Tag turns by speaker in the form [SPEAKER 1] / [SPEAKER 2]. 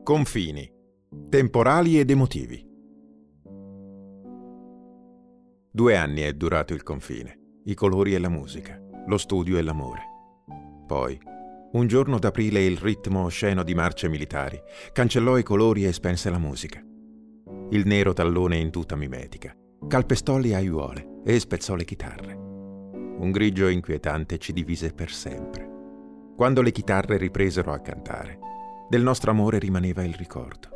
[SPEAKER 1] Confini, temporali ed emotivi. 2 anni è durato il confine, i colori e la musica, lo studio e l'amore. Poi, un giorno d'aprile il ritmo osceno di marce militari cancellò i colori e spense la musica. Il nero tallone in tuta mimetica calpestò le aiuole e spezzò le chitarre. Un grigio inquietante ci divise per sempre. Quando le chitarre ripresero a cantare, del nostro amore rimaneva il ricordo.